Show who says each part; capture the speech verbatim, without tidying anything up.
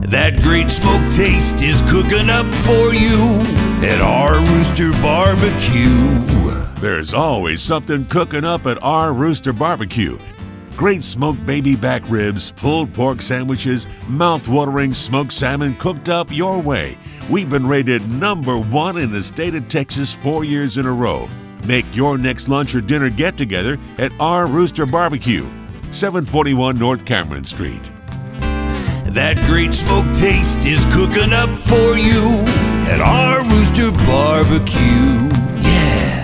Speaker 1: That great smoke taste is cooking up for you at our Rooster Barbecue.
Speaker 2: There's always something cooking up at our Rooster Barbecue. Great smoked baby back ribs, pulled pork sandwiches, mouth-watering smoked salmon cooked up your way. We've been rated number one in the state of Texas four years in a row. Make your next lunch or dinner get-together at our Rooster Barbecue, seven forty-one North Cameron Street.
Speaker 1: That great smoke taste is cooking up for you at our Rooster Barbecue. Yeah.